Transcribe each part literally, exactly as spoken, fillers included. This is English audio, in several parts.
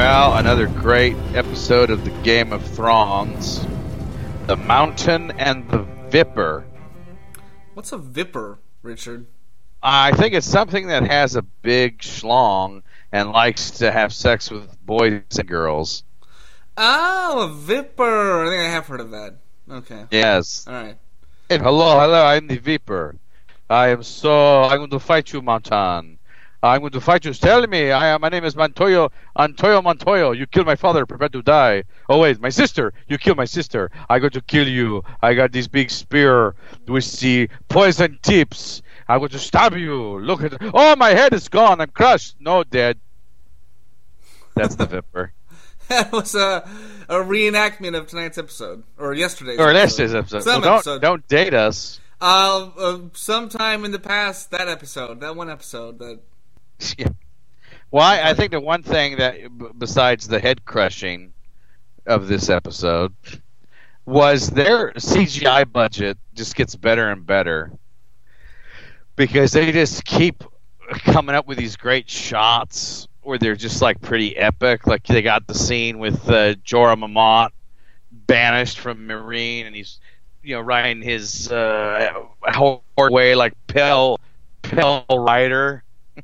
Well, another great episode of the Game of Thrones. The Mountain and the Viper. What's a Viper, Richard? I think it's something that has a big schlong and likes to have sex with boys and girls. Oh, a Viper. I think I have heard of that. Okay. Yes. All right. Hey, hello, hello, I'm the Viper. I am so... I'm going to fight you, Mountain. I'm going to fight you. Tell me, I am, my name is Montoyo, Antoyo Montoyo. You killed my father, prepare to die. Oh, wait, my sister. You killed my sister. I'm going to kill you. I got this big spear with the poison tips. I'm going to stab you. Look at it. Oh, my head is gone. I'm crushed. No, dead. That's the Viper. That was a, a reenactment of tonight's episode. Or yesterday's or episode. Or yesterday's episode. Some well, don't, episode. Don't date us. Uh, uh, sometime in the past, that episode. That one episode that... Yeah. Well, I, I think the one thing that, b- besides the head crushing of this episode, was their C G I budget just gets better and better because they just keep coming up with these great shots where they're just like pretty epic. Like they got the scene with uh, Jorah Mormont banished from Meereen, and he's you know riding his uh, horse way like Pell Pell Rider.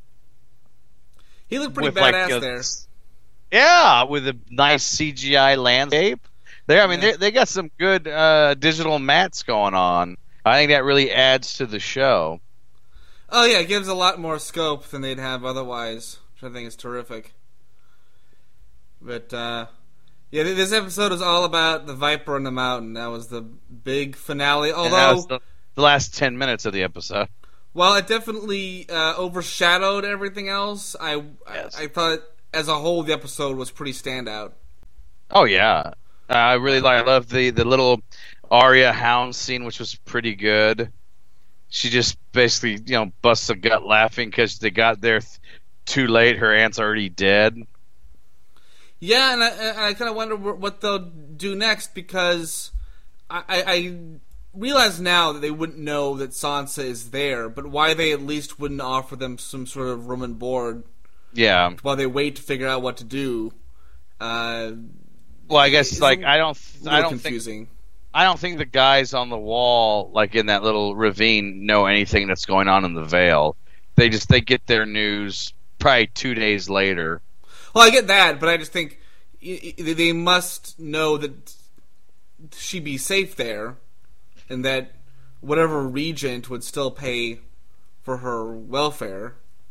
He looked pretty With, like, badass a- there. Yeah, with a nice C G I landscape. There, I mean, Yeah. they they got some good uh, digital mats going on. I think that really adds to the show. Oh, yeah, it gives a lot more scope than they'd have otherwise, which I think is terrific. But, uh, yeah, this episode is all about the Viper on the Mountain. That was the big finale. And that Although, was the, the last ten minutes of the episode. while it definitely uh, overshadowed everything else, I, Yes. I I thought as a whole the episode was pretty standout. Oh yeah, uh, I really like. I love the the little Arya Hound scene, which was pretty good. She just basically you know busts a gut laughing because they got there th- too late. Her aunt's already dead. Yeah, and I, and I kind of wonder wh- what they'll do next because I, I, I realize now that they wouldn't know that Sansa is there, but why they at least wouldn't offer them some sort of room and board Yeah. while they wait to figure out what to do. Uh, Well, I guess It's like a I don't a I little don't think confusing. I don't think the guys on the wall, like in that little ravine, know anything that's going on in the Vale. They just they get their news probably two days later. Well, I get that, but I just think y- y- they must know that she'd be safe there, and that whatever regent would still pay for her welfare.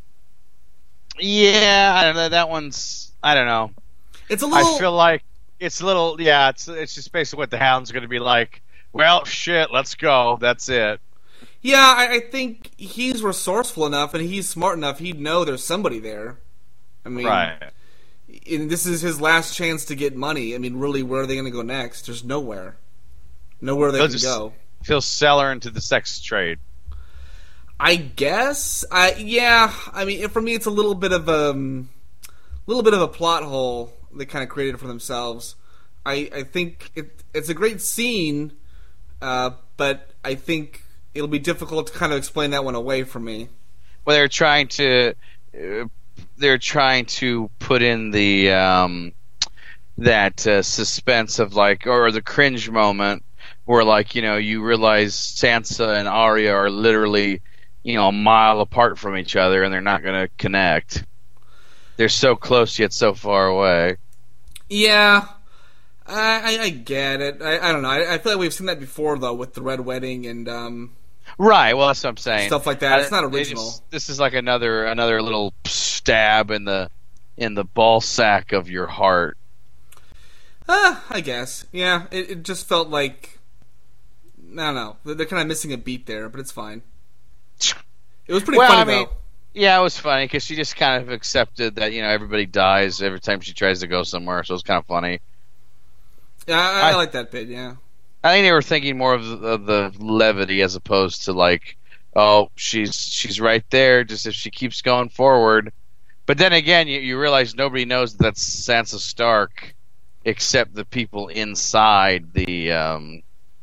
Yeah, I don't know. That one's I don't know. It's a little. I feel like it's a little yeah. It's it's just basically what the Hound's going to be like. Well, shit, let's go. That's it. Yeah, I, I think he's resourceful enough and he's smart enough. He'd know there's somebody there. I mean, Right. and this is his last chance to get money. I mean, really, where are they going to go next? There's nowhere. Nowhere they They'll can just- go. He'll sell her into the sex trade. I guess. I yeah. I mean, for me, it's a little bit of a um, little bit of a plot hole they kind of created for themselves. I I think it it's a great scene, uh, but I think it'll be difficult to kind of explain that one away from me. Well, they're trying to uh, they're trying to put in the um, that uh, suspense of like or the cringe moment where like you know you realize Sansa and Arya are literally you know a mile apart from each other and they're not going to connect. They're so close yet so far away. Yeah, I I, I get it. I, I don't know. I, I feel like we've seen that before though with the Red Wedding and um, Right. Well, that's what I'm saying. stuff like that. It's not They original. just- this is like another another little stab in the in the ball sack of your heart. Uh, I guess. Yeah, it, it just felt like I don't know. They're, they're kind of missing a beat there, but it's fine. It was pretty Well, funny I mean, though. yeah, it was funny because she just kind of accepted that you know everybody dies every time she tries to go somewhere, so it's kind of funny. Yeah, I, I, I- like that bit. Yeah. I think they were thinking more of the, of the levity as opposed to like, oh, she's she's right there. Just if she keeps going forward, but then again, you, you realize nobody knows that that's Sansa Stark except the people inside the um,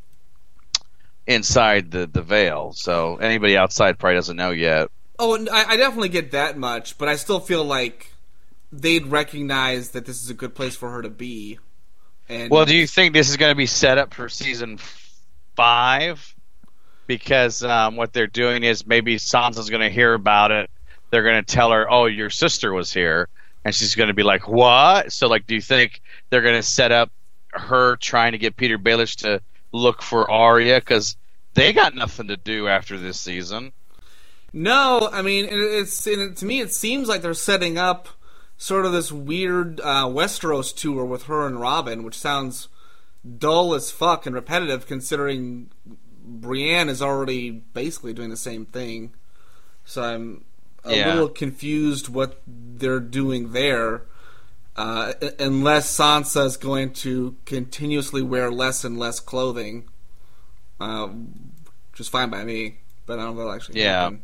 inside the the Vale. So anybody outside probably doesn't know yet. Oh, and I, I definitely get that much, but I still feel like they'd recognize that this is a good place for her to be. And well, do you think this is going to be set up for season five? Because um, what they're doing is maybe Sansa's going to hear about it. They're going to tell her, "Oh, your sister was here," and she's going to be like, "What?" So, like, do you think they're going to set up her trying to get Peter Baelish to look for Arya? Because they got nothing to do after this season. No, I mean, it's it, to me, it seems like they're setting up sort of this weird uh, Westeros tour with her and Robin, which sounds dull as fuck and repetitive, considering Brienne is already basically doing the same thing. So I'm a yeah. little confused what they're doing there. Uh, unless Sansa is going to continuously wear less and less clothing, uh, which is fine by me, but I don't know if that'll actually yeah. happen.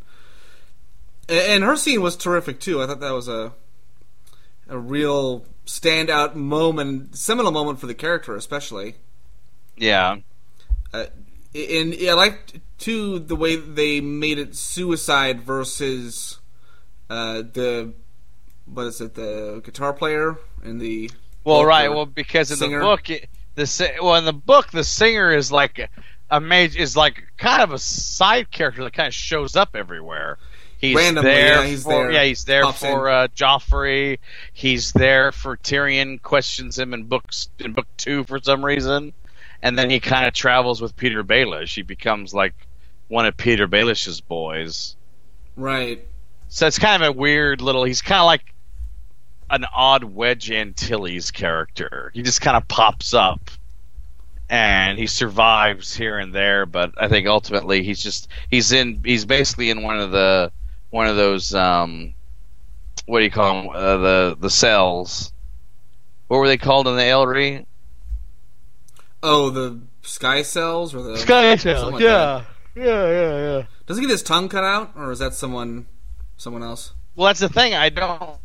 And her scene was terrific too. I thought that was a a real standout moment, seminal moment for the character, especially. Yeah. Uh, and I liked too the way they made it suicide versus uh, the what is it, the guitar player and the well, right. Well, because in singer. the book, it, the well in the book the singer is like a major is like kind of a side character that kind of shows up everywhere. He's Randomly, there yeah, he's for there. yeah, he's there Pops for uh, Joffrey. He's there for Tyrion. Questions him in books in book two for some reason, and then he kind of travels with Peter Baelish. He becomes like one of Peter Baelish's boys. Right. So it's kind of a weird little. He's kind of like an odd Wedge Antilles character. He just kind of pops up, and he survives here and there. But I think ultimately he's just he's in he's basically in one of the one of those um, what do you call them uh, the the cells? What were they called in the Elry? Oh, the Sky Cells or the Sky Cells. like yeah. yeah, yeah, yeah. Does he get his tongue cut out, or is that someone someone else? Well, that's the thing. I don't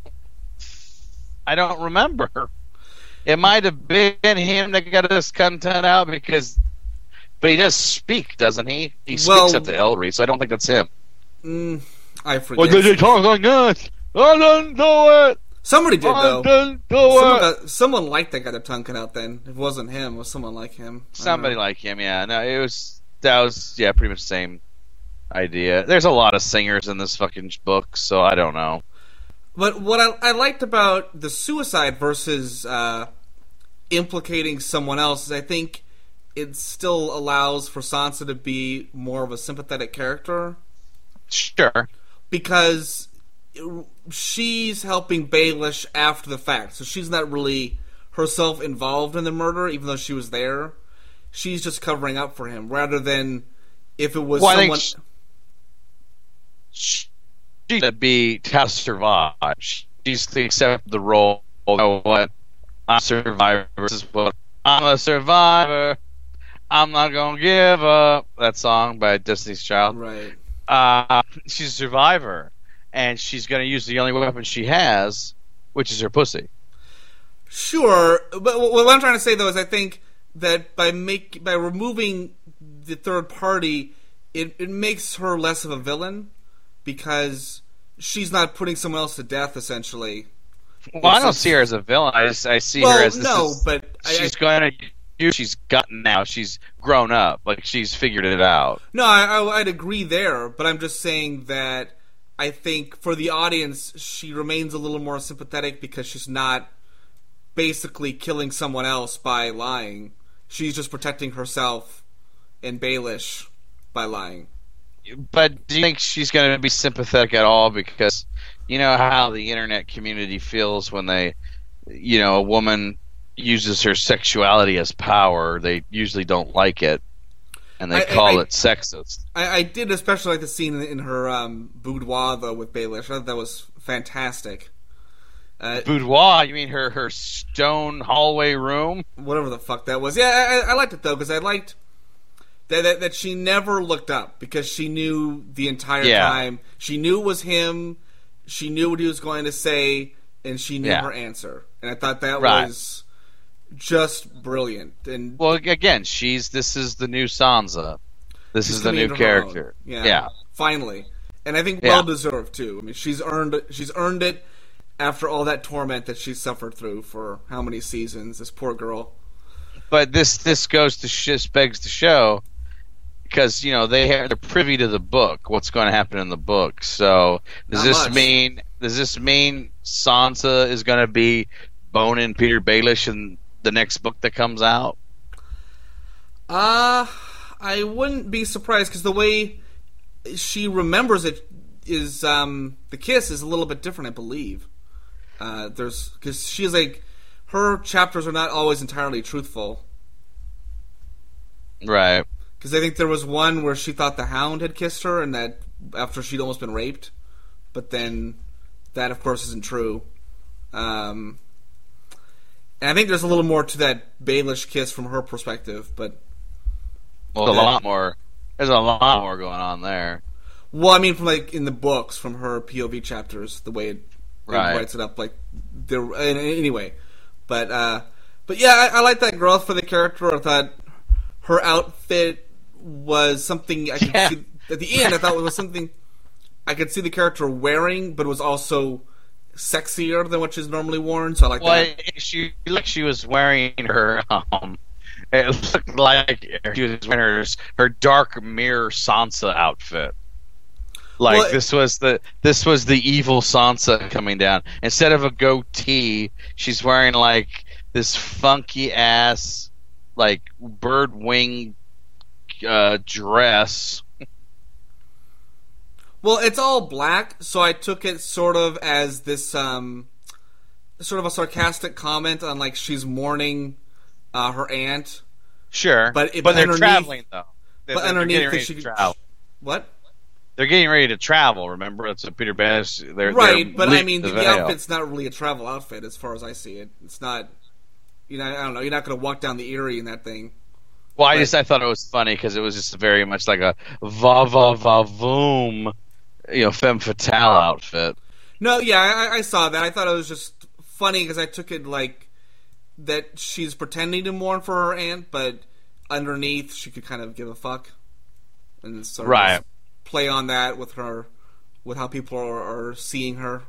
I don't remember. It might have been him that got his content out because, but he does speak, doesn't he? He speaks well, at the Elry, so I don't think that's him. Mm, I forget. Well, did you talk like this? I didn't do it. Somebody did I though. didn't do someone, it. got, someone like that got their tongue cut out. Then it wasn't him. It was someone like him. Somebody like him, yeah. No, it was that was yeah, pretty much the same idea. There's a lot of singers in this fucking book, so I don't know. But what I, I liked about the suicide versus uh, implicating someone else is I think it still allows for Sansa to be more of a sympathetic character. Sure. Because she's helping Baelish after the fact, so she's not really herself involved in the murder, even though she was there. She's just covering up for him, rather than if it was well, someone... I think she, she to be to survive. She's to accept the role. You know what? I'm a survivor. This is what I'm a survivor. I'm not gonna give up. That song by Destiny's Child. Right. Uh, she's a survivor, and she's gonna use the only weapon she has, which is her pussy. Sure, but what I'm trying to say though is I think that by make by removing the third party, it it makes her less of a villain because she's not putting someone else to death. Essentially, well, I don't see her as a villain. I just I see well, her as this no, is, but she's I, going to. She's gotten now. She's grown up. Like she's figured it out. No, I, I, I'd agree there, but I'm just saying that I think for the audience, she remains a little more sympathetic because she's not basically killing someone else by lying. She's just protecting herself and Baelish by lying. But do you think she's going to be sympathetic at all? Because you know how the internet community feels when they, you know, a woman uses her sexuality as power. They usually don't like it, and they I, call I, it sexist. I, I did especially like the scene in, in her um, boudoir, though, with Baelish. I thought that was fantastic. Uh, boudoir? You mean her, her stone hallway room? Whatever the fuck that was. Yeah, I, I liked it, though, because I liked that, that, that she never looked up, because she knew the entire yeah. time. She knew it was him, she knew what he was going to say, and she knew yeah. her answer. And I thought that right. was just brilliant. And well, again, she's this is the new Sansa. This is the new character. Yeah, yeah, finally, and I think well yeah. deserved too. I mean, she's earned she's earned it. after all that torment that she suffered through for how many seasons? This poor girl. But this this goes to sh- begs to show, because you know they have, they're privy to the book. What's going to happen in the book? So does Not this much. mean does this mean Sansa is going to be boning Peter Baelish in the next book that comes out? Uh, I wouldn't be surprised, because the way she remembers it is um, the kiss is a little bit different, I believe. Uh, there's because she's like her chapters are not always entirely truthful. Right. Because I think there was one where she thought the Hound had kissed her, and that after she'd almost been raped, but then that of course isn't true. Um, and I think there's a little more to that Baelish kiss from her perspective, but Well, a lot more. There's a lot more going on there. well, I mean, from like in the books, from her P O V chapters, the way it, it Right. writes it up, like there. Anyway, but uh, but yeah, I, I like that growth for the character. I thought her outfit was something I could Yeah. see at the end. I thought it was something I could see the character wearing, but it was also sexier than what she's normally worn. So I like Well, that. she looked she was wearing her. Um, it looked like she was wearing her, her dark mirror Sansa outfit. Like Well, this was the this was the evil Sansa coming down. Instead of a goatee, she's wearing like this funky ass like bird wing uh, dress. Well, it's all black, so I took it sort of as this, um, sort of a sarcastic comment on like she's mourning uh, her aunt. Sure, But it- but but they're underneath- traveling though. They- but they're underneath getting that ready she to could- travel. What? They're getting ready to travel. Remember, it's a Peter Baelish. They're Right, they're but I leaving mean, the, the Vale. outfit's not really a travel outfit as far as I see it. It's not, you know, I don't know. You're not going to walk down the Erie in that thing. Well, I but- just I thought it was funny because it was just very much like a va va va voom, you know, femme fatale outfit. No, yeah, I, I saw that. I thought it was just funny because I took it like that she's pretending to mourn for her aunt, but underneath she could kind of give a fuck, and sort of Right. just play on that with her, with how people are, are seeing her.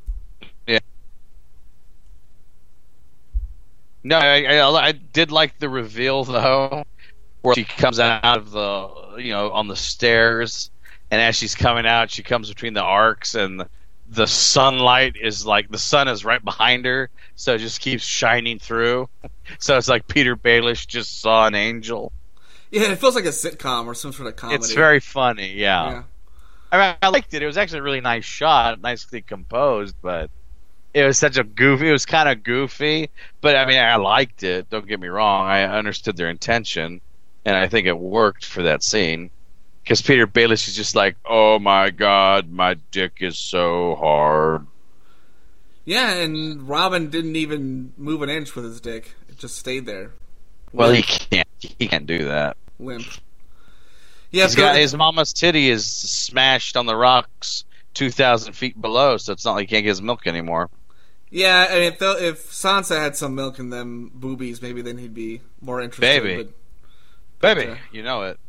No, I, I, I did like the reveal though, where she comes out of the, you know, on the stairs, and as she's coming out, she comes between the arcs, and the sunlight is like the sun is right behind her, so it just keeps shining through. So it's like Peter Baelish just saw an angel. Yeah, it feels like a sitcom or some sort of comedy. It's very funny, yeah. yeah. I mean, I liked it. It was actually a really nice shot, nicely composed, but it was such a goofy. It was kind of goofy, but I mean, I liked it. Don't get me wrong. I understood their intention, and I think it worked for that scene. Because Peter Baelish is just like, oh my god, my dick is so hard. Yeah, and Robin didn't even move an inch with his dick; it just stayed there, Well, he can't. He can't do that. limp. Yeah, He's so- got his mama's titty is smashed on the rocks two thousand feet below, so it's not like he can't get his milk anymore. Yeah, I mean, if, the, if Sansa had some milk in them boobies, maybe then he'd be more interested. Baby. But, Baby, uh, you know it.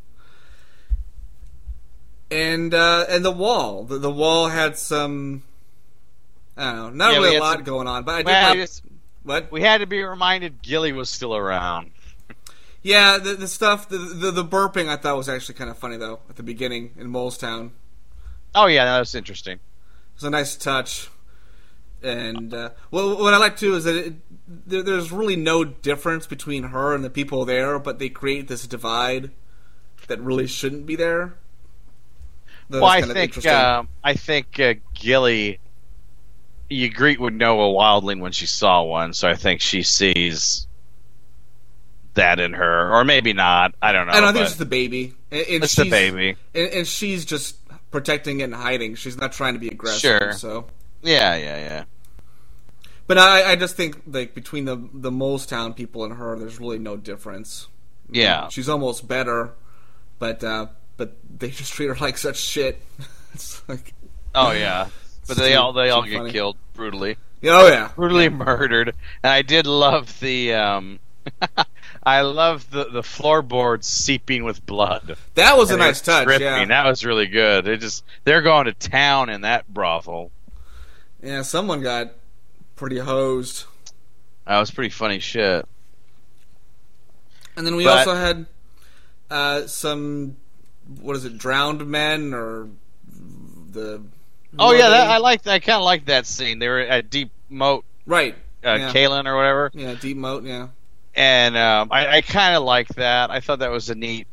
and uh, and the wall, the, the wall had some. I don't know, not Yeah, we really a had lot some- going on, but I did Well, like it's- what? we had to be reminded Gilly was still around. Yeah, the, the stuff, the, the the burping, I thought was actually kind of funny though at the beginning in Molestown. Oh yeah, that was interesting. It was a nice touch. And uh, well, what I like too is that it, there, there's really no difference between her and the people there, but they create this divide that really shouldn't be there. That Well, was I kind of think interesting. um, I think uh, Gilly, Ygritte would know a wildling when she saw one, so I think she sees that in her, or maybe not. I don't know. I don't but think it's just a baby. And, and it's the she's- baby. and, and she's just protecting it and hiding. She's not trying to be aggressive. Sure. So, Yeah, yeah, yeah. but I, I just think like between the the Molestown people and her, there's really no difference. Yeah. She's almost better, but uh, but they just treat her like such shit. It's like, Oh yeah. But It's they too- all they all too get funny. killed brutally, oh yeah, brutally murdered. And I did love the. Um, I love the the floorboards seeping with blood. that was a And it nice was touch. dripping. Yeah, That was really good. It just they're going to town in that brothel. yeah. Someone got pretty hosed. That was pretty funny shit. And then we But- also had uh, some, what is it, drowned men or the... Oh yeah, that, I liked. I kind of liked that scene. They were at Deep Moat, Right. uh, yeah. Kalen or whatever, Yeah, deep moat, yeah. and um, I, I kind of liked that. I thought that was a neat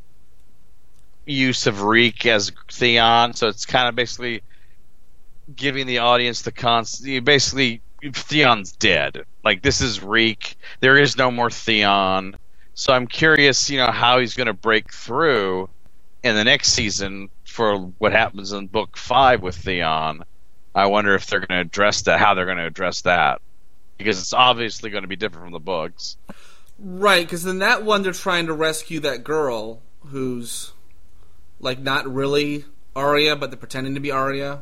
use of Reek as Theon. So it's kind of basically giving the audience the concept. Basically, Theon's dead. Like, this is Reek. There is no more Theon. So I'm curious, you know, how he's going to break through in the next season for what happens in book five with Theon. I wonder if they're going to address that, how they're going to address that. Because it's obviously going to be different from the books. Right, because in that one they're trying to rescue that girl who's, like, not really Arya, but they're pretending to be Arya.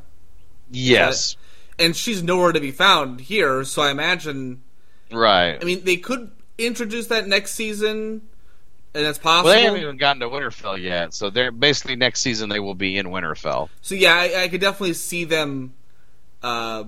Yes. And she's nowhere to be found here, so I imagine... Right. I mean, they could introduce that next season, and that's possible. Well, they haven't even gotten to Winterfell yet, so they're basically next season they will be in Winterfell. So yeah, I, I could definitely see them uh,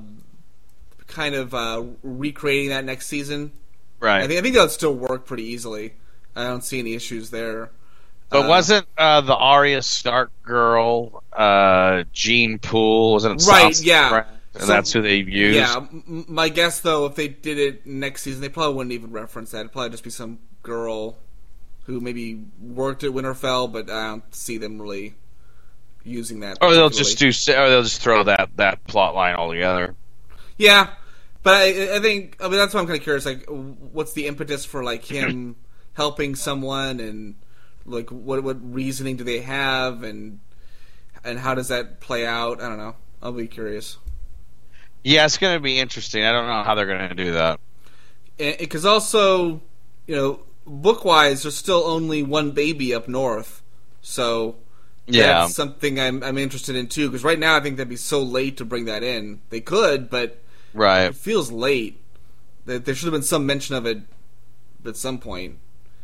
kind of uh, recreating that next season. Right. I think I think that would still work pretty easily. I don't see any issues there. But uh, wasn't uh, the Arya Stark girl uh, Jean Poole? Wasn't it Right, Sansa yeah. friend? And So- that's who they used? Yeah, m- my guess though, if they did it next season, they probably wouldn't even reference that. It'd probably just be some girl who maybe worked at Winterfell, but I don't see them really using that. Or they'll particularly. just do, or they'll just throw that, that plot line altogether. Yeah, but I, I think I mean that's why I'm kind of curious. Like, what's the impetus for like him helping someone, and like what what reasoning do they have, and and how does that play out? I don't know. I'll be curious. Yeah, it's going to be interesting. I don't know how they're going to do that. Because also, you know, book wise, there's still only one baby up north, so Yeah. that's something I'm I'm interested in too. Because right now, I think that'd be so late to bring that in. They could, but Right. it feels late. There there should have been some mention of it at some point.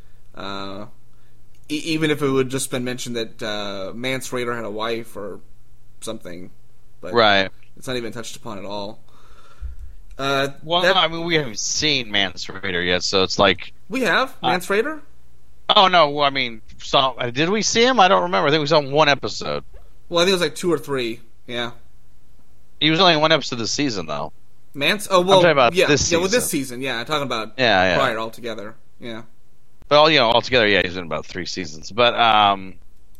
Uh, e- even if it would just been mentioned that uh, Mance Rayder had a wife or something, but Right. it's not even touched upon at all. Uh, Well, that- no, I mean, we haven't seen Mance Rayder yet, so it's like... we have Mance Rayder. Oh, no, well, I mean, saw, did we see him? I don't remember. I think we saw him one episode. Well, I think it was like two or three. Yeah, He was only in one episode of the season, though. Mance. Oh well, talking about yeah, this yeah. Well, this season. season, yeah. I'm talking about Yeah, yeah. prior altogether. Yeah, Well, you know, altogether, yeah, he's in about three seasons. But um,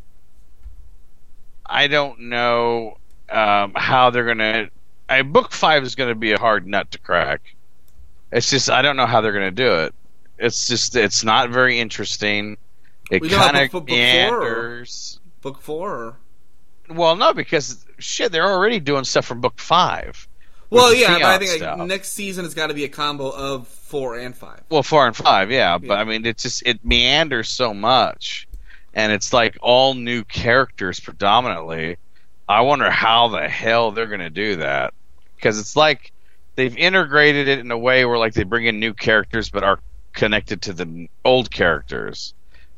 I don't know um, how they're going to... I Book five is going to be a hard nut to crack. It's just, I don't know how they're going to do it. It's just, it's not very interesting. It We don't have kind book- of book four, or- meanders. book four. Or... Well, no, because, shit, they're already doing stuff from Book five. Well, with the yeah, but I Theon think like, stuff. next season has got to be a combo of four and five. Well, four and five, yeah, but Yeah. I mean, it's just it meanders so much, and it's like all new characters predominantly. I wonder how the hell they're going to do that, because it's like they've integrated it in a way where like they bring in new characters but are connected to the old characters.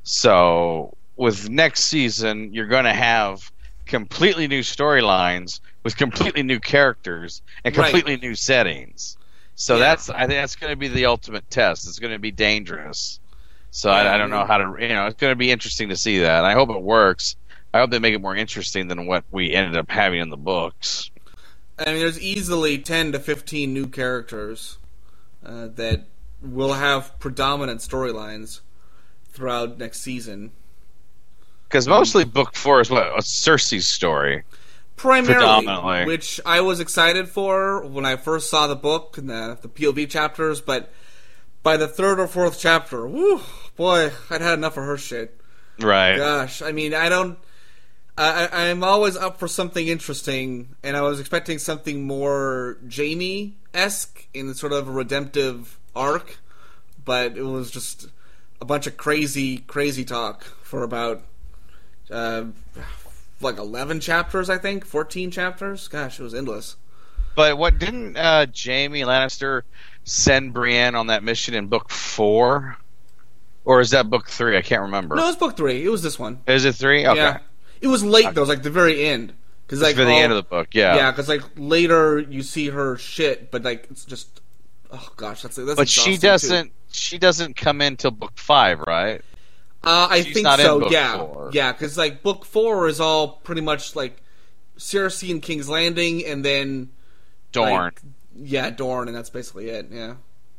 So with next season, you're going to have completely new storylines with completely new characters and Right. completely new settings. So Yeah. that's I think that's going to be the ultimate test. It's going to be dangerous. So Yeah, I, I I don't know mean- how to you know it's going to be interesting to see that. And I hope it works. I hope they make it more interesting than what we ended up having in the books. I mean, there's easily ten to fifteen new characters uh, that will have predominant storylines throughout next season. Because mostly book four is what a Cersei's story. Primarily, Predominantly. which I was excited for when I first saw the book and the, the P O V chapters, but by the third or fourth chapter, whew, boy, I'd had enough of her shit. Right. Gosh, I mean, I don't. I, I- I'm always up for something interesting, and I was expecting something more Jamie-esque in sort of a redemptive arc, but it was just a bunch of crazy, crazy talk for about uh, like eleven chapters, I think, fourteen chapters. Gosh, it was endless. But what didn't uh, Jamie Lannister send Brienne on that mission in book four? Or is that book three? I can't remember. No, it was book three. It was this one. Is it three? Okay. Yeah, it was late though. It was like the very end. Because It's like for the all- end of the book, yeah. Yeah, because like later you see her shit, but like it's just Oh gosh, that's that's. But she doesn't. Too. She doesn't come in till book five, right? Uh, I She's think not so. in book yeah, four. yeah, because like book four is all pretty much like Cersei and King's Landing, and then Dorne. Like, yeah, Dorne, and that's basically it. Yeah.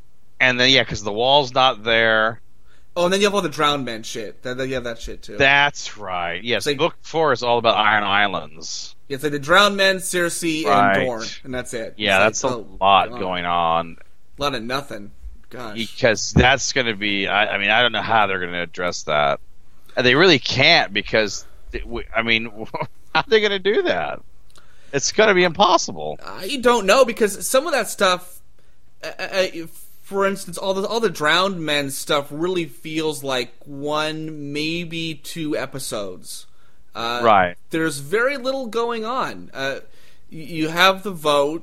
And then yeah, because the wall's not there. Oh, and then you have all the drowned men shit. Then you have that shit too. That's right. Yes, like, book four is all about Iron Islands. It's like the drowned men, Cersei, Right. and Dorne, and that's it. Yeah, It's that's like, a oh, lot God. going on. A lot of nothing. Gosh. Because that's going to be. I, I mean, I don't know how they're going to address that. And they really can't because, I mean, how are they going to do that? It's going to be impossible. I don't know because some of that stuff, uh, uh, for instance, all the all the drowned men stuff really feels like one, maybe two episodes. Uh, Right. There's very little going on. Uh, you, you have the vote,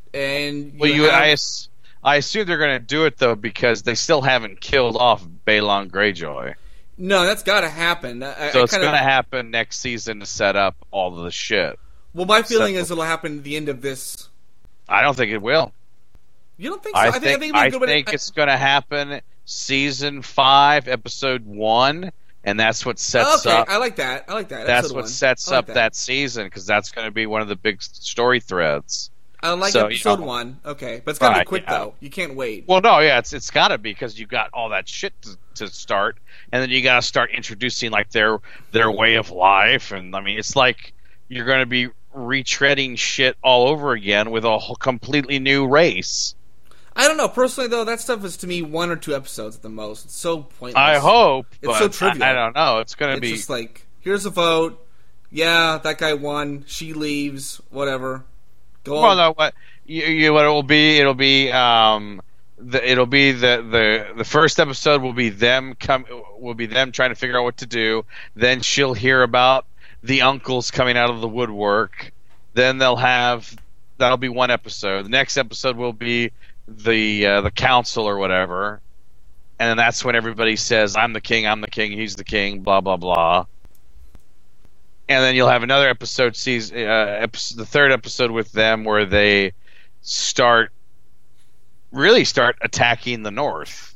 and you Well, you, have, I, ass- I assume they're going to do it though because they still haven't killed off Balon Greyjoy. no, that's got to happen. I, So I it's kinda, going to happen next season to set up all of the shit. Well, my feeling So- is it'll happen at the end of this. I don't think it will. You don't think so? I, think, think, I think, it'd be I a good way to- think it's going to happen season five, episode one, and that's what sets okay, up. I like that. I like that. That's Episode what one. sets I like up that. season because that's going to be one of the big story threads. I like So, you episode know- one. Okay, but it's got to Right, be quick yeah. though. You can't wait. Well, no, yeah, it's it's got to be because you got all that shit to, to start, and then you got to start introducing like their their way of life, and I mean, it's like you're going to be retreading shit all over again with a whole completely new race. I don't know. Personally, though, that stuff is to me one or two episodes at the most. It's so pointless. I hope, It's but so trivial. I, I don't know. It's going to It's be just like, here's a vote. Yeah, that guy won. She leaves. Whatever. Go well, on. no, what you, you what it will be? It'll be um, the it'll be the, the the first episode will be them come will be them trying to figure out what to do. Then she'll hear about the uncles coming out of the woodwork. Then they'll have that'll be one episode. The next episode will be the uh, the council or whatever, and then that's when everybody says, "I'm the king, I'm the king, he's the king," blah blah blah. And then you'll have another episode, season, uh, episode, the third episode with them, where they start really start attacking the North.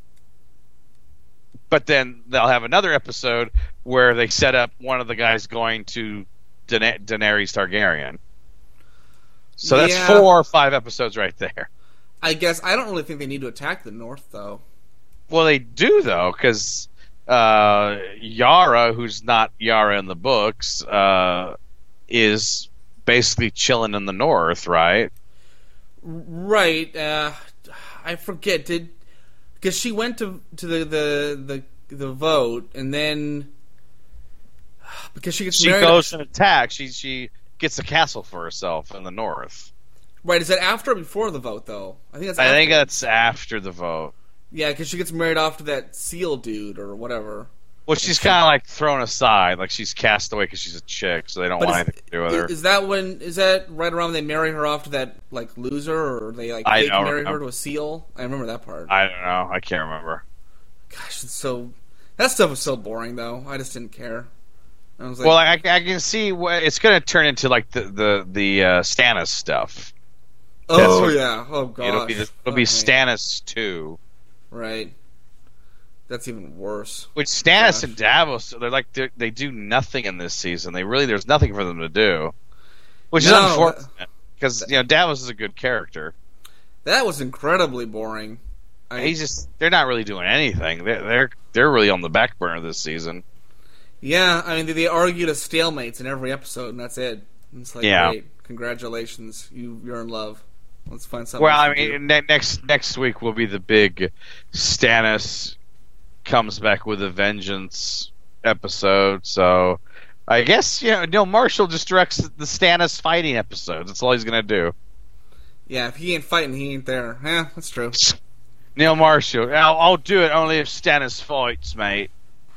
But then they'll have another episode where they set up one of the guys going to Da- Daenerys Targaryen. So that's Yeah. four or five episodes right there. I guess I don't really think they need to attack the North, though. Well, they do though, because uh, Yara, who's not Yara in the books, uh, is basically chilling in the North, right? Right. Uh, I forget. Did because she went to to the the the, the vote, and then because she gets She married. goes and attacks. She she gets a castle for herself in the North. Right. Is that after or before the vote, though? I think that's. I after. think that's after the vote. Yeah, because she gets married off to that seal dude or whatever. Well, she's kind of like thrown aside, like she's cast away because she's a chick, so they don't But want is, anything to do with her. is that when? Is that right around when they marry her off to that like loser, or they like I fake don't marry her remember. to a seal? I remember that part. I don't know. I can't remember. Gosh, it's so that stuff was so boring though. I just didn't care. I was like, Well, I, I can see what it's going to turn into, like the the the uh, Stannis stuff. oh what- yeah, oh gosh, It'll be the, it'll be Stannis two. Right. That's even worse. Which Stannis Gosh. and Davos, they're like they're, they do nothing in this season. They really there's nothing for them to do, which is No, unfortunate because you know Davos is a good character. That was incredibly boring. I, He's just they're not really doing anything. They're they're they're really on the back burner this season. yeah, I mean they, they argued a stalemates in every episode, and that's it. And it's like, Yeah. great, congratulations, you you're in love. Let's find something. Well, else I to do. mean, ne- next next week will be the big Stannis comes back with a vengeance episode. So I guess you know Neil Marshall just directs the Stannis fighting episodes. That's all he's gonna do. Yeah, if he ain't fighting, he ain't there. Yeah, that's true. Neil Marshall, I'll, I'll do it only if Stannis fights, mate.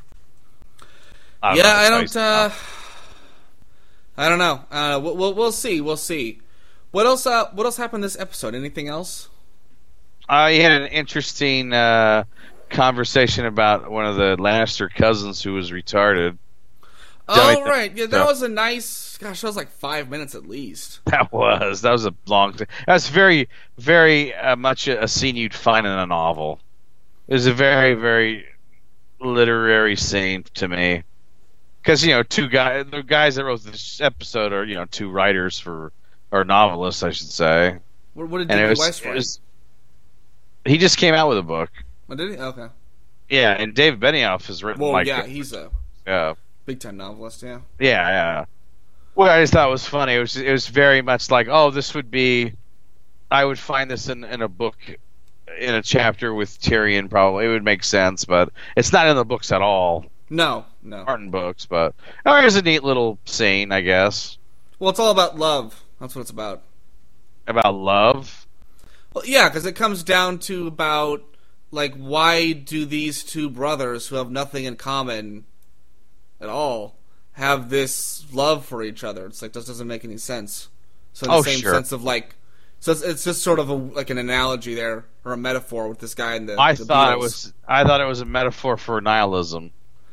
I yeah, know, I it's don't. Uh, I don't know. Uh, we'll, we'll we'll see. We'll see. What else? Uh, what else happened this episode? Anything else? I had an interesting uh, conversation about one of the Lannister cousins who was retarded. Oh Don't- right, yeah, that so- was a nice Gosh, that was like five minutes at least. That was that was a long thing. That's very, very uh, much a, a scene you'd find in a novel. It was a very, very literary scene to me, because you know, two guys, the guys that wrote this episode are you know two writers for or novelists, I should say. What, what did And it David was- Weiss it write? was- He just came out with a book. Oh, did he? Okay. Yeah, and Dave Benioff has written Well, like yeah, he's a yeah, big time novelist. Yeah. yeah, yeah. What I just thought was funny. It was it was very much like, oh, this would be. I would find this in in a book, in a chapter with Tyrion. Probably it would make sense, but it's not in the books at all. No, no. Martin books, but oh, here's a neat little scene, I guess, Well, it's all about love. That's what it's about. about love. Well, yeah, because it comes down to about like why do these two brothers who have nothing in common at all have this love for each other? It's like this doesn't make any sense. So in the Oh, same sure. sense of like, so it's, it's just sort of a, like an analogy there or a metaphor with this guy and the. I the thought Beatles. it was. I thought it was a metaphor for nihilism.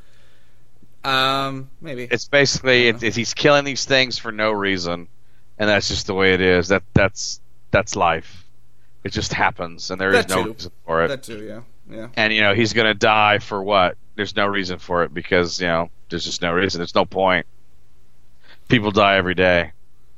Um, maybe. It's basically Yeah. it, it, he's killing these things for no reason, and that's just the way it is. That that's that's life. It just happens, and there is That no too. reason for it. That too, yeah, yeah. And you know he's gonna die for what? There's no reason for it because you know there's just no reason. There's no point. People die every day.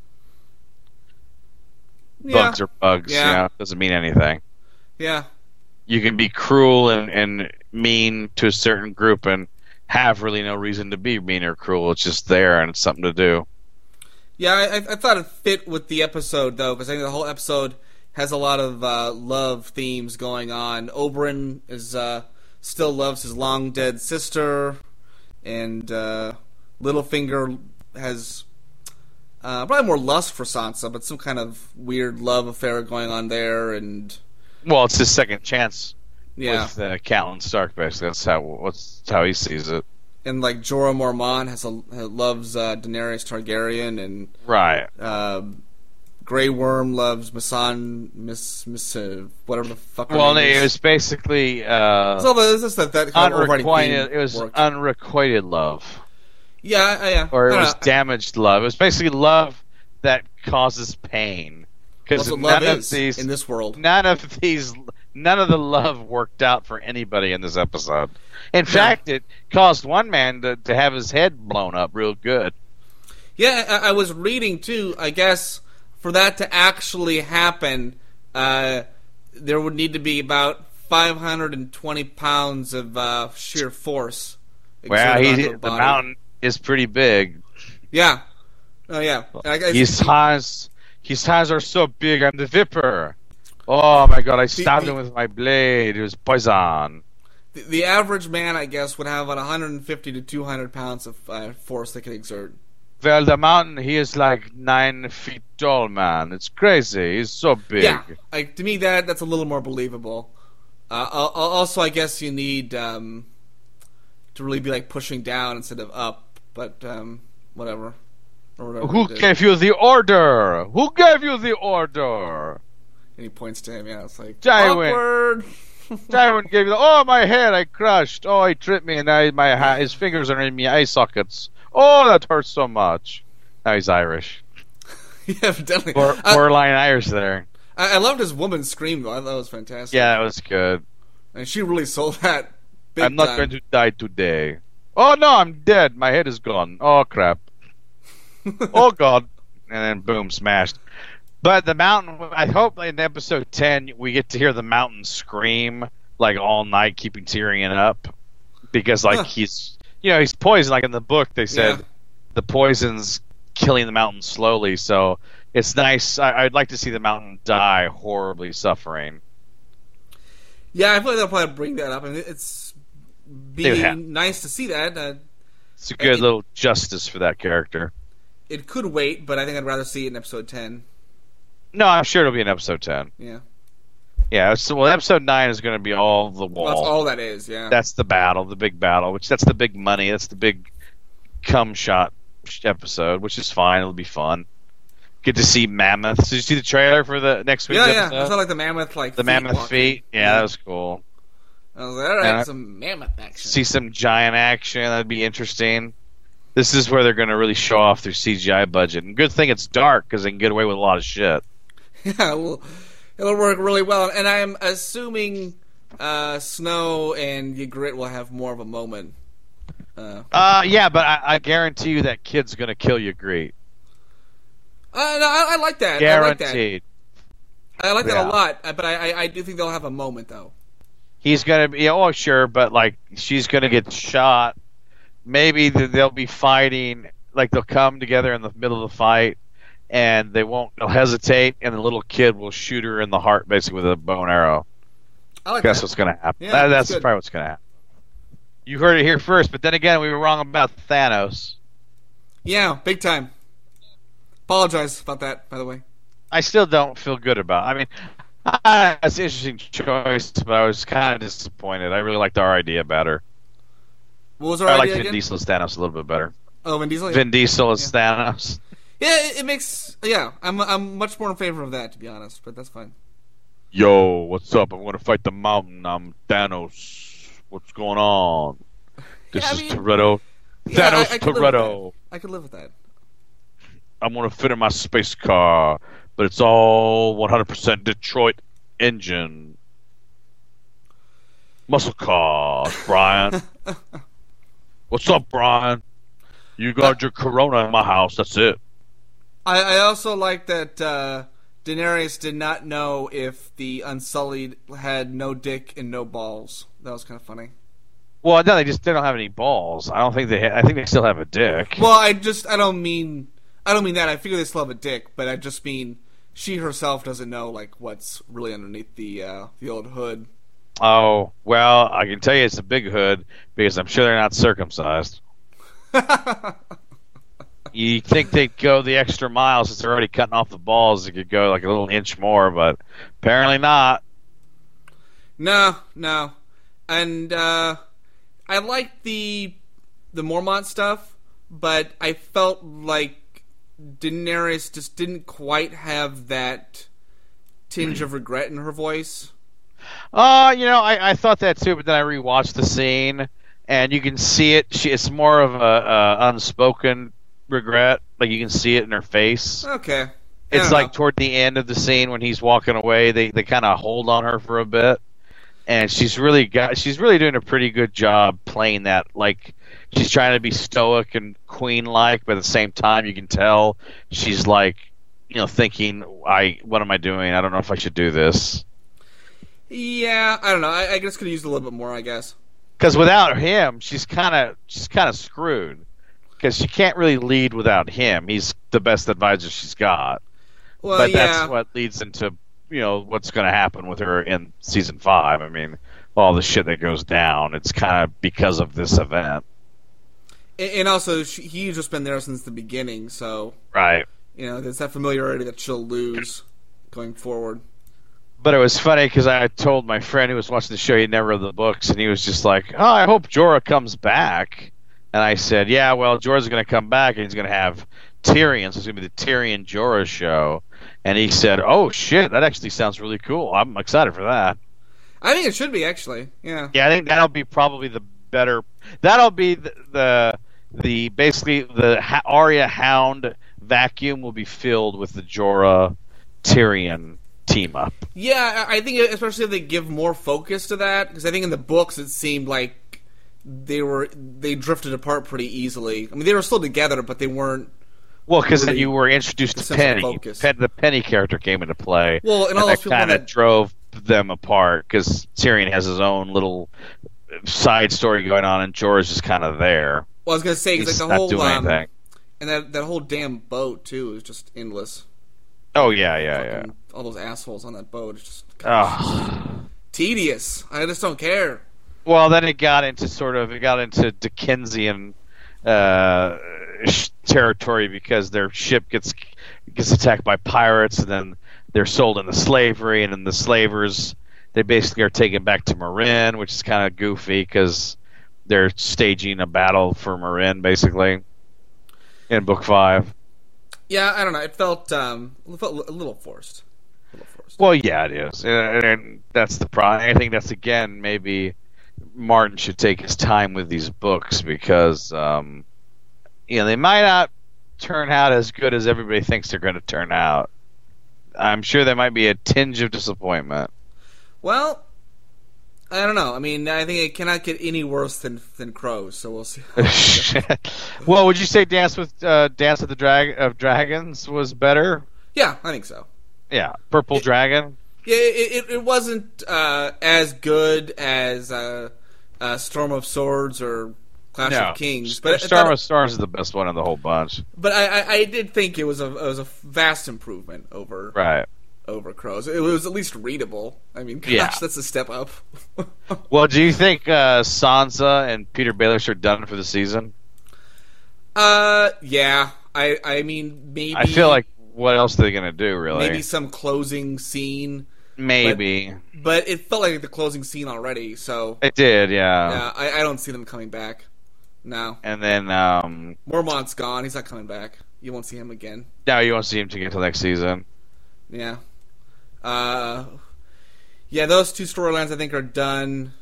Yeah, Bugs are bugs. Yeah. You know, it doesn't mean anything. yeah. You can be cruel and, and mean to a certain group and have really no reason to be mean or cruel. It's just there and it's something to do. Yeah, I, I thought it fit with the episode though, because I think the whole episode has a lot of uh, love themes going on. Oberyn is uh, still loves his long dead sister, and uh, Littlefinger has uh, probably more lust for Sansa, but some kind of weird love affair going on there. And Well, it's his second chance yeah, with uh, Catelyn Stark. Basically, that's how what's how he sees it. and like Jorah Mormont has a loves uh, Daenerys Targaryen, and Right. uh, Grey Worm loves Misan Miss Miss uh, whatever the fuck. her Well, name it is. was basically uh, So it's just that, that kind of overriding unrequited. theme It was worked. unrequited love, yeah, uh, yeah. or it I don't was know. damaged love. It was basically love that causes pain. Because That's what none love of is these, in this world. none of these, none of the love worked out for anybody in this episode. In fact, it caused one man to, to have his head blown up real good. Yeah, I, I was reading too. I guess for that to actually happen, uh, there would need to be about five hundred and twenty pounds of uh, sheer force. Well, exerted he, onto a the body. mountain is pretty big. Yeah. Oh yeah. I, I, His hands, his hands are so big. I'm the Viper. Oh my god! I stabbed the- him with my blade. It was poison. the, the average man, I guess, would have about one hundred fifty to two hundred pounds of uh, force they could exert. Well, the mountain, he is like nine feet tall, man. It's crazy. He's so big. Yeah, like to me that that's a little more believable. Uh, al- al- also, I guess you need um, to really be like pushing down instead of up, but um, whatever. Or whatever Who he did. gave you the order? Who gave you the order? And he points to him. Yeah, it's like Tywin. awkward. Tywin gave you the. Oh, my head! I crushed. Oh, he tripped me, and now my ha- his fingers are in my eye sockets. Oh, that hurts so much. Now he's Irish. yeah, evidently. Bor- I, borderline Irish there. I, I loved his woman scream though. I thought it was fantastic. Yeah, that was good. and she really sold that. Big I'm not time. going to die today. Oh no, I'm dead. My head is gone. Oh crap. Oh god. And then boom, smashed. But the mountain, I hope in episode ten we get to hear the mountain scream like all night, keeping Tyrion up. Because like Huh. he's, you know, he's poisoned. Like in the book they said Yeah. the poison's killing the mountain slowly. So it's nice. I, I'd like to see the mountain die horribly suffering. Yeah, I feel like they'll probably bring that up. I mean, it's They would be have. nice to see that. Uh, It's a good It- little justice for that character. it could wait, but I think I'd rather see it in episode ten. No, I'm sure it'll be in episode ten. Yeah, Yeah, so well, episode nine is going to be all the wall. well, that's all that is. Yeah, That's the battle, the big battle, which that's the big money. That's the big cum shot episode, which is fine. It'll be fun. Get to see mammoths. Did you see the trailer for the next week's yeah, yeah. episode? I saw like the mammoth, like the feet mammoth walking. feet. Yeah, that was cool. I was like, all right, Yeah. some mammoth action. See some giant action. That'd be interesting. This is where they're going to really show off their C G I budget. And good thing it's dark because they can get away with a lot of shit. Yeah, well, it'll work really well. And I'm assuming uh, Snow and Ygritte will have more of a moment. Uh, uh yeah, but I, I guarantee you that kid's going to kill Ygritte. Uh, no, I, I like that. Guaranteed. I like that, I like that Yeah. a lot. But I, I, I do think they'll have a moment, though. He's going to be, oh, sure, but, like, she's going to get shot. Maybe they'll be fighting, like, they'll come together in the middle of the fight, and they won't they'll hesitate, and the little kid will shoot her in the heart, basically, with a bow and arrow. I like That's that. what's going to happen. Yeah, that, that's that's good. probably what's going to happen. You heard it here first, but then again, we were wrong about Thanos. Yeah, big time. Apologize about that, by the way. I still don't feel good about it. I mean, I, it's an interesting choice, but I was kind of disappointed. I really liked our idea better. What was our I idea like Vin again? Diesel as Thanos a little bit better. Oh, Vin Diesel? Vin Diesel as Thanos. Yeah, it, it makes... Yeah, I'm I'm much more in favor of that, to be honest, but that's fine. Yo, what's up? I'm going to fight the mountain. I'm Thanos. What's going on? This Yeah, I is mean- Toretto. Yeah, Thanos I, I could live with Toretto. that. I could live with that. I'm going to fit in my space car, but it's all one hundred percent Detroit engine. Muscle cars, Brian. What's up, Brian? You got your Corona in my house. That's it. I, I also like that uh, Daenerys did not know if the Unsullied had no dick and no balls. That was kind of funny. Well, no, they just they don't have any balls. I don't think they. Ha- I think they still have a dick. Well, I just I don't mean I don't mean that. I figure they still have a dick, but I just mean she herself doesn't know like what's really underneath the uh, the old hood. Oh, well, I can tell you it's a big hood because I'm sure they're not circumcised. You think they'd go the extra mile since they're already cutting off the balls? They could go like a little inch more, but apparently not. No, no, and uh, I liked the the Mormont stuff, but I felt like Daenerys just didn't quite have that tinge of regret in her voice. Uh, you know, I, I thought that too, but then I rewatched the scene, and you can see it. She, it's more of a, a unspoken regret. Like you can see it in her face. Okay, I It's don't like know. toward the end of the scene when he's walking away, they they kind of hold on her for a bit, and she's really got she's really doing a pretty good job playing that. Like she's trying to be stoic and queen like, but at the same time you can tell she's like, you know, thinking, I what am I doing? I don't know if I should do this. Yeah, I don't know. I, I just could have used a little bit more, I guess. Because without him, she's kind of she's kind of screwed. Because she can't really lead without him. He's the best advisor she's got. Well, but yeah. that's what leads into you know what's going to happen with her in season five. I mean, all the shit that goes down. It's kind of because of this event, And, and also, she, he's just been there since the beginning, so right? you know, there's that familiarity that she'll lose going forward. But it was funny because I told my friend who was watching the show he never read the books, and he was just like, "Oh, I hope Jorah comes back." And I said, "Yeah, well, Jorah's going to come back, and he's going to have Tyrion, so it's going to be the Tyrion Jorah show." And he said, "Oh shit, that actually sounds really cool. I'm excited for that." I think it should be, actually. Yeah. Yeah, I think that'll be probably the better. That'll be the the, the basically the ha- Arya Hound vacuum will be filled with the Jorah Tyrion team up. Yeah, I I think especially if they give more focus to that, because I think in the books it seemed like they were they drifted apart pretty easily. I mean, they were still together, but they weren't. Well, because then Really, you were introduced the to sense of Penny. focus. Pen, the Penny character came into play. Well, and and all that those people kind of that- drove them apart because Tyrion has his own little side story going on, and Jorah's just kind of there. Well, I was gonna say He's because like the not whole doing um, anything. and that that whole damn boat too is just endless. Oh yeah, yeah, yeah. Fucking all those assholes on that boat. It's just Oh. tedious. I just don't care. Well, then it got into sort of it got into Dickensian uh, sh- territory because their ship gets gets attacked by pirates, and then they're sold into slavery, and then the slavers they basically are taken back to Marin, which is kind of goofy because they're staging a battle for Marin, basically, in book five. Yeah, I don't know. It felt um, it felt a little forced. A little forced. Well, yeah, it is, and, and that's the problem. I think that's again maybe Martin should take his time with these books because, um, you know, they might not turn out as good as everybody thinks they're going to turn out. I'm sure there might be a tinge of disappointment. Well, I don't know. I mean, I think it cannot get any worse than than Crows, so we'll see. Well, would you say Dance with uh, Dance with the Drag of Dragons was better? Yeah, I think so. Yeah, Purple it, Dragon. Yeah, it, it, it wasn't uh, as good as uh, uh, Storm of Swords or Clash no. of Kings, but Storm of Swords is the best one in the whole bunch. But I, I, I did think it was a it was a vast improvement over right. over Crows. It was at least readable. I mean, gosh, yeah. that's a step up. Well, do you think uh, Sansa and Peter Baelish are done for the season? Uh, yeah. I I mean, maybe. I feel like what else are they going to do? Really, maybe some closing scene. Maybe, but, but it felt like the closing scene already. So it did, yeah. Yeah, I, I don't see them coming back. No. And then um, Mormont's gone. He's not coming back. You won't see him again. No, you won't see him to get until next season. Yeah. Uh, yeah, those two storylines I think are done.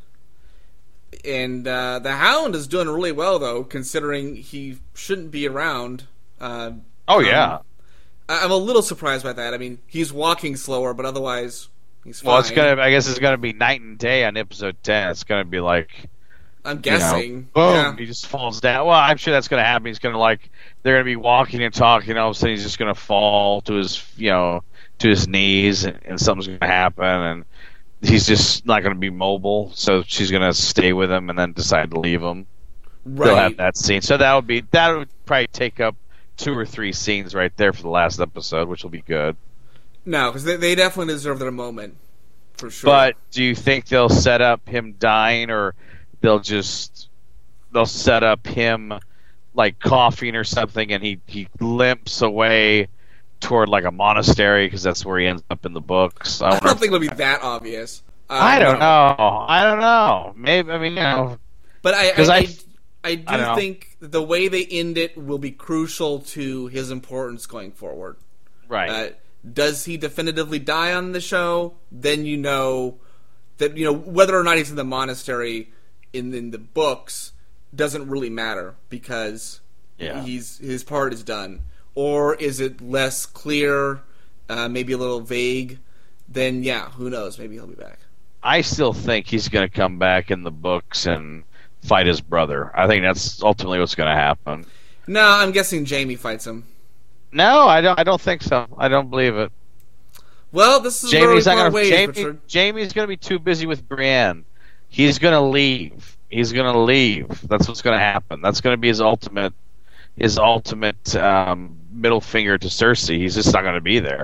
And uh, the Hound is doing really well, though, considering he shouldn't be around. Uh, oh, yeah. Um, I'm a little surprised by that. I mean, he's walking slower, but otherwise, he's fine. Well, it's gonna. I guess it's gonna be night and day on episode ten. It's gonna be like, I'm guessing, you know, boom, yeah. he just falls down. Well, I'm sure that's gonna happen. He's gonna like, they're gonna be walking and talking, and all of a sudden he's just gonna fall to his, you know, to his knees, and, and something's gonna happen, and he's just not gonna be mobile. So she's gonna stay with him, and then decide to leave him. Right. They'll have that scene. So that would be that would probably take up two or three scenes right there for the last episode, which will be good. No, because they, they definitely deserve their moment, for sure. But do you think they'll set up him dying, or they'll just they'll set up him like coughing or something, and he, he limps away toward like a monastery because that's where he ends up in the books? I, I don't think it'll be that obvious. Uh, I don't know. know. I don't know. Maybe I mean you know. But I I, I, I do I think the way they end it will be crucial to his importance going forward. Right. Uh, does he definitively die on the show? Then you know that you know whether or not he's in the monastery in, in the books doesn't really matter because yeah. he's his part is done. Or is it less clear, uh, maybe a little vague? Then yeah, who knows? Maybe he'll be back. I still think he's going to come back in the books and fight his brother. I think that's ultimately what's going to happen. No, I'm guessing Jaime fights him. No, I don't. I don't think so. I don't believe it. Well, this is Jamie's very not far gonna, away, Jaime, Richard. Jamie's going to be too busy with Brienne. He's going to leave. He's going to leave. That's what's going to happen. That's going to be his ultimate, his ultimate um, middle finger to Cersei. He's just not going to be there.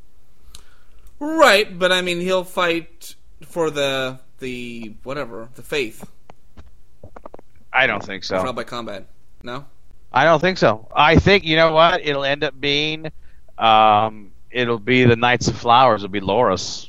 Right, but I mean, he'll fight for the the whatever the faith. I don't think so. Trial by combat. No? I don't think so. I think, you know what? It'll end up being, um, it'll be the Knights of Flowers. It'll be Loras.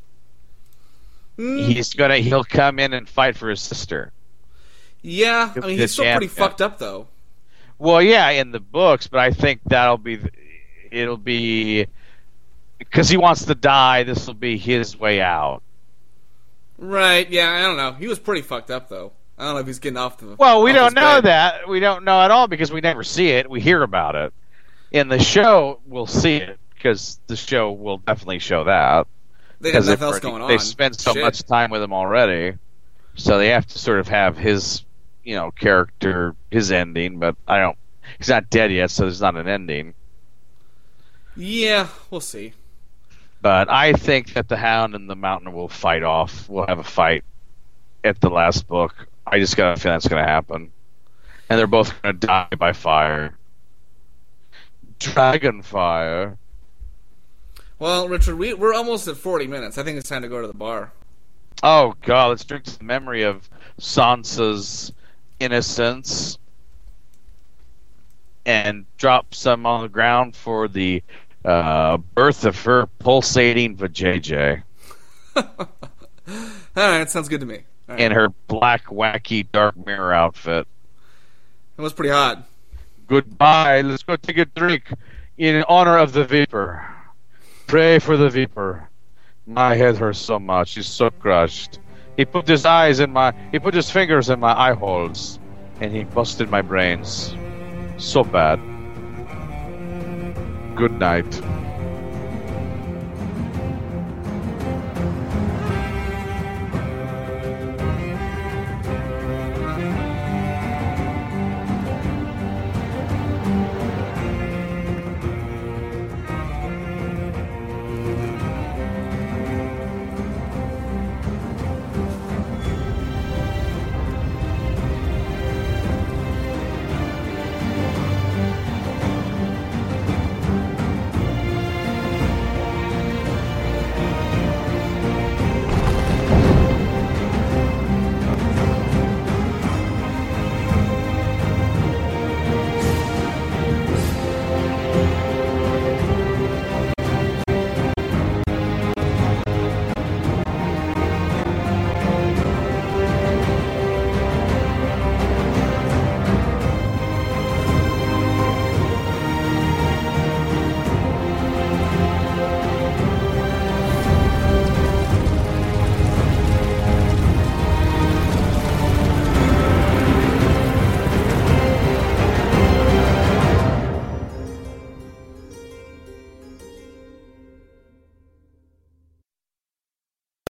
Mm. He's gonna, he'll come in and fight for his sister. Yeah, I mean, he's still champ, pretty yeah. fucked up, though. Well, yeah, in the books, but I think that'll be, it'll be, because he wants to die, this will be his way out. Right, yeah, I don't know. He was pretty fucked up, though. I don't know if he's getting off the. Well, we off don't know bed. that. We don't know at all because we never see it. We hear about it. In the show, we'll see it because the show will definitely show that. They got nothing else already, going on. They spend so Shit. much time with him already, so they have to sort of have his, you know, character, his ending. But I don't. He's not dead yet, so there's not an ending. Yeah, we'll see. But I think that the Hound and the Mountain will fight off. We'll have a fight at the last book. I just got a feeling that's going to happen. And they're both going to die by fire. Dragon fire. Well, Richard, we, we're almost at forty minutes. I think it's time to go to the bar. Oh, God, let's drink to the memory of Sansa's innocence and drop some on the ground for the uh, birth of her pulsating vajayjay. All right, sounds good to me. Right. In her black, wacky, dark mirror outfit. It was pretty hot. Goodbye. Let's go take a drink in honor of the Viper. Pray for the Viper. My head hurts so much. He's so crushed. He put his eyes in my... He put his fingers in my eye holes. And he busted my brains. So bad. Good night.